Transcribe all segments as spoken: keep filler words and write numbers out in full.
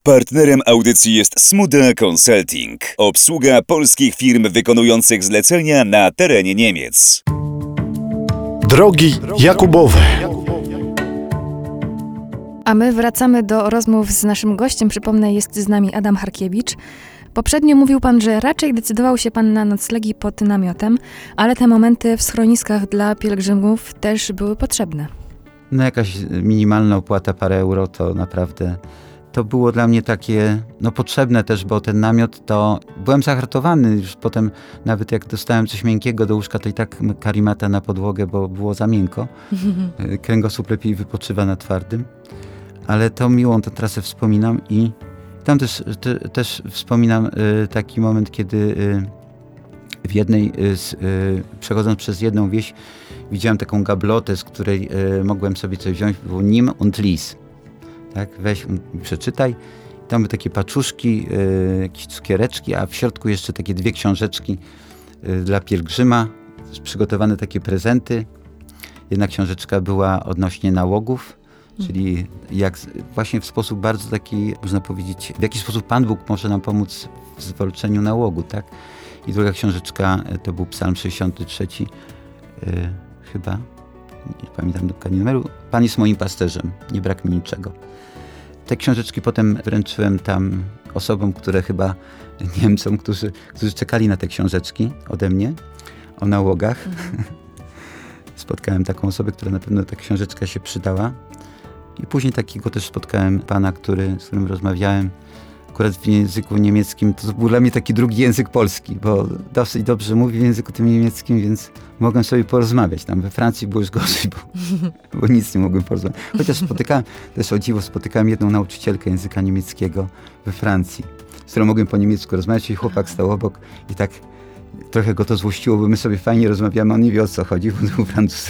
Partnerem audycji jest Smuda Consulting, obsługa polskich firm wykonujących zlecenia na terenie Niemiec. Drogi Jakubowe. A my wracamy do rozmów z naszym gościem. Przypomnę, jest z nami Adam Harkiewicz. Poprzednio mówił pan, że raczej decydował się pan na noclegi pod namiotem, ale te momenty w schroniskach dla pielgrzymów też były potrzebne. No jakaś minimalna opłata, parę euro, to naprawdę to było dla mnie takie, no potrzebne też, bo ten namiot to, byłem zahartowany już potem, nawet jak dostałem coś miękkiego do łóżka, to i tak karimata na podłogę, bo było za miękko. Kręgosłup lepiej wypoczywa na twardym, ale to miłą tę trasę wspominam i tam też, te, też wspominam y, taki moment, kiedy y, w jednej, y, z, y, przechodząc przez jedną wieś, widziałem taką gablotę, z której y, mogłem sobie coś wziąć, było Nim und Lies. Tak, weź i przeczytaj. Tam były takie paczuszki, y, jakieś cukiereczki, a w środku jeszcze takie dwie książeczki y, dla pielgrzyma, przygotowane takie prezenty. Jedna książeczka była odnośnie nałogów, czyli jak właśnie w sposób bardzo taki, można powiedzieć, w jaki sposób Pan Bóg może nam pomóc w zwalczeniu nałogu, tak? I druga książeczka to był Psalm sześćdziesiąty trzeci, yy, chyba, nie pamiętam dokładnie numeru. Pan jest moim pasterzem, nie brak mi niczego. Te książeczki potem wręczyłem tam osobom, które chyba, Niemcom, którzy, którzy czekali na te książeczki ode mnie o nałogach. Mhm. Spotkałem taką osobę, która na pewno ta książeczka się przydała. I później takiego też spotkałem pana, który, z którym rozmawiałem akurat w języku niemieckim. To był dla mnie taki drugi język polski, bo dosyć dobrze mówi w języku tym niemieckim, więc mogłem sobie porozmawiać. Tam we Francji było już gorzej, bo, bo nic nie mogłem porozmawiać. Chociaż spotykałem, też o dziwo, spotykałem jedną nauczycielkę języka niemieckiego we Francji, z którą mogłem po niemiecku rozmawiać i chłopak stał obok i tak trochę go to złościło, bo my sobie fajnie rozmawiamy, on nie wie, o co chodzi, bo to był Francuz.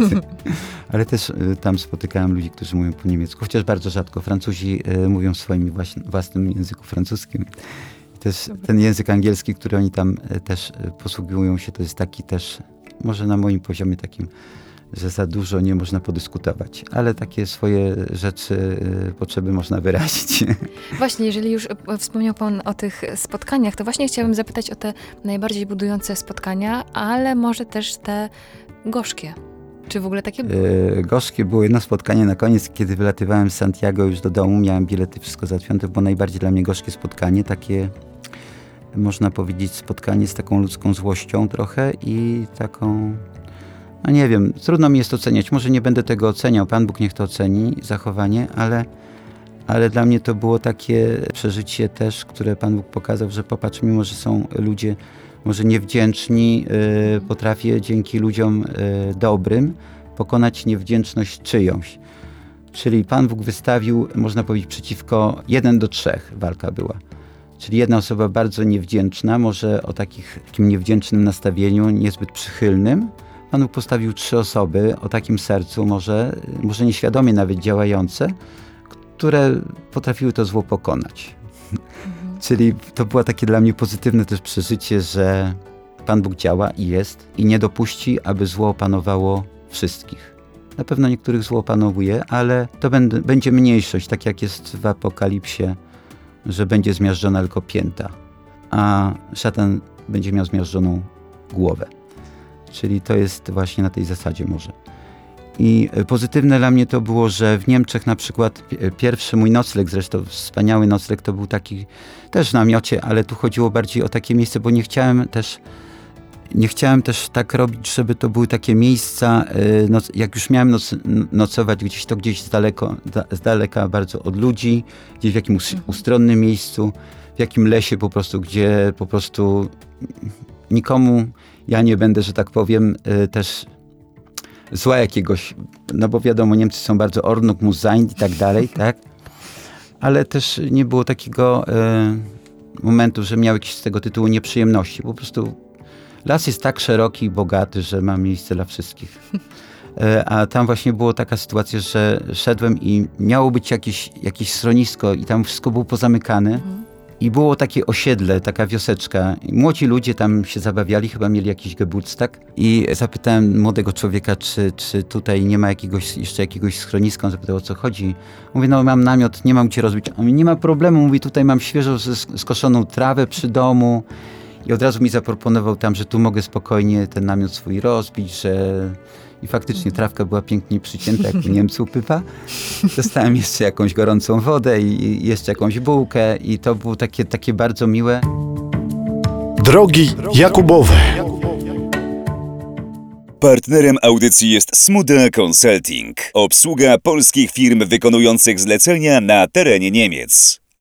Ale też y, tam spotykałem ludzi, którzy mówią po niemiecku, chociaż bardzo rzadko. Francuzi y, mówią w swoim właśnie, własnym języku francuskim. I też ten język angielski, który oni tam y, też y, posługują się, to jest taki też, może na moim poziomie takim, że za dużo nie można podyskutować, ale takie swoje rzeczy, y, potrzeby można wyrazić. Właśnie, jeżeli już wspomniał pan o tych spotkaniach, to właśnie chciałabym zapytać o te najbardziej budujące spotkania, ale może też te gorzkie. Czy w ogóle takie były? Y, gorzkie było jedno spotkanie na koniec, kiedy wylatywałem z Santiago już do domu, miałem bilety, wszystko załatwione. To było najbardziej dla mnie gorzkie spotkanie, takie, można powiedzieć, spotkanie z taką ludzką złością trochę i taką, no nie wiem, trudno mi jest oceniać, może nie będę tego oceniał, Pan Bóg niech to oceni, zachowanie, ale, ale dla mnie to było takie przeżycie też, które Pan Bóg pokazał, że popatrz, mimo że są ludzie może niewdzięczni, y, potrafię dzięki ludziom y, dobrym pokonać niewdzięczność czyjąś. Czyli Pan Bóg wystawił, można powiedzieć, przeciwko jeden do trzech walka była. Czyli jedna osoba bardzo niewdzięczna, może o takich, takim niewdzięcznym nastawieniu, niezbyt przychylnym. Pan Bóg postawił trzy osoby o takim sercu, może, może nieświadomie nawet działające, które potrafiły to zło pokonać. Mhm. Czyli to było takie dla mnie pozytywne też przeżycie, że Pan Bóg działa i jest i nie dopuści, aby zło opanowało wszystkich. Na pewno niektórych zło opanowuje, ale to będ- będzie mniejszość, tak jak jest w Apokalipsie, że będzie zmiażdżona tylko pięta, a szatan będzie miał zmiażdżoną głowę. Czyli to jest właśnie na tej zasadzie może. I pozytywne dla mnie to było, że w Niemczech na przykład pierwszy mój nocleg, zresztą wspaniały nocleg, to był taki też w namiocie, ale tu chodziło bardziej o takie miejsce, bo nie chciałem też nie chciałem też tak robić, żeby to były takie miejsca, noc, jak już miałem noc, nocować gdzieś, to gdzieś z, daleko, da, z daleka bardzo od ludzi, gdzieś w jakimś ustronnym miejscu, w jakim lesie po prostu, gdzie po prostu nikomu ja nie będę, że tak powiem, też zła jakiegoś, no bo wiadomo, Niemcy są bardzo Ordnung muss sein i tak dalej, tak? Ale też nie było takiego e, momentu, że miał jakieś z tego tytułu nieprzyjemności. Po prostu las jest tak szeroki i bogaty, że ma miejsce dla wszystkich. E, a tam właśnie była taka sytuacja, że szedłem i miało być jakieś, jakieś schronisko i tam wszystko było pozamykane. I było takie osiedle, taka wioseczka. I młodzi ludzie tam się zabawiali, chyba mieli jakiś Geburtstag. I zapytałem młodego człowieka, czy, czy tutaj nie ma jakiegoś, jeszcze jakiegoś schroniska. On zapytał, o co chodzi. Mówię, no mam namiot, nie mam gdzie rozbić. On mówi, nie ma problemu, mówi, tutaj mam świeżo skoszoną trawę przy domu. I od razu mi zaproponował tam, że tu mogę spokojnie ten namiot swój rozbić, że... I faktycznie trawka była pięknie przycięta, jak u Niemców pypa. Dostałem jeszcze jakąś gorącą wodę i jeszcze jakąś bułkę i to było takie, takie bardzo miłe. Drogi Jakubowe. Partnerem audycji jest Smuda Consulting. Obsługa polskich firm wykonujących zlecenia na terenie Niemiec.